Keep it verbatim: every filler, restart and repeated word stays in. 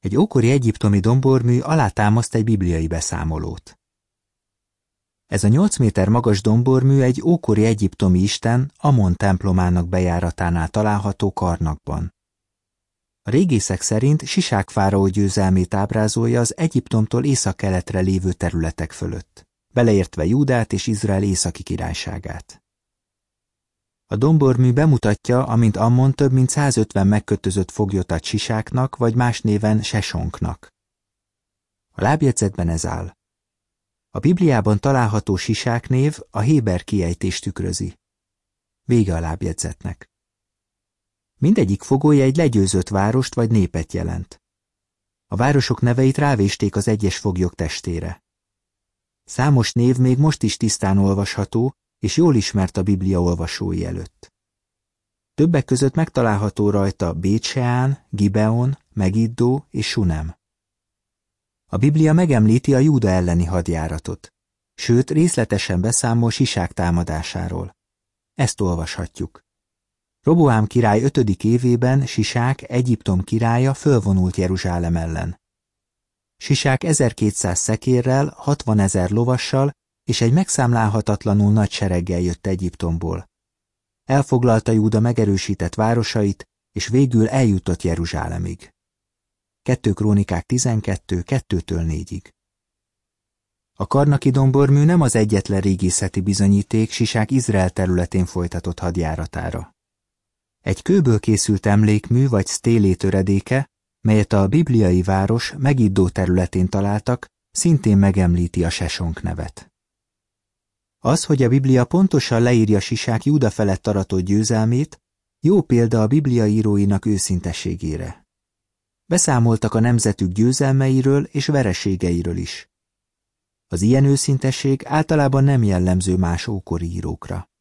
Egy ókori egyiptomi dombormű alátámaszt egy bibliai beszámolót. Ez a nyolc méter magas dombormű egy ókori egyiptomi isten, Amon templomának bejáratánál található Karnakban. A régészek szerint Sisák fáraó győzelmét ábrázolja az Egyiptomtól északkeletre lévő területek fölött, beleértve Júdát és Izrael északi királyságát. A dombormű bemutatja, amint Ammon több mint százötven megkötözött foglyot ad Sisáknak, vagy más néven Sesonknak. A lábjegyzetben ez áll. A Bibliában található Sisák név a héber kiejtést tükrözi. Vége a lábjegyzetnek. Mindegyik fogoly egy legyőzött várost vagy népet jelent. A városok neveit rávésték az egyes foglyok testére. Számos név még most is tisztán olvasható, és jól ismert a Biblia olvasói előtt. Többek között megtalálható rajta Bét-Seán, Gibeon, Megiddó és Sunem. A Biblia megemlíti a Júda elleni hadjáratot, sőt részletesen beszámol Sisák támadásáról. Ezt olvashatjuk. Roboám király ötödik évében Sisák, Egyiptom királya fölvonult Jeruzsálem ellen. Sisák ezerkétszáz szekérrel, hatvanezer lovassal és egy megszámlálhatatlanul nagy sereggel jött Egyiptomból. Elfoglalta Júda megerősített városait, és végül eljutott Jeruzsálemig. kettő Krónikák tizenkettő kettőtől négyig. A karnaki dombormű nem az egyetlen régészeti bizonyíték Sisák Izrael területén folytatott hadjáratára. Egy kőből készült emlékmű vagy sztélé töredéke, melyet a bibliai város Megiddó területén találtak, szintén megemlíti a Sesonk nevet. Az, hogy a Biblia pontosan leírja Sisák Júda felett aratott győzelmét, jó példa a Biblia íróinak őszintességére. Beszámoltak a nemzetük győzelmeiről és vereségeiről is. Az ilyen őszintesség általában nem jellemző más ókori írókra.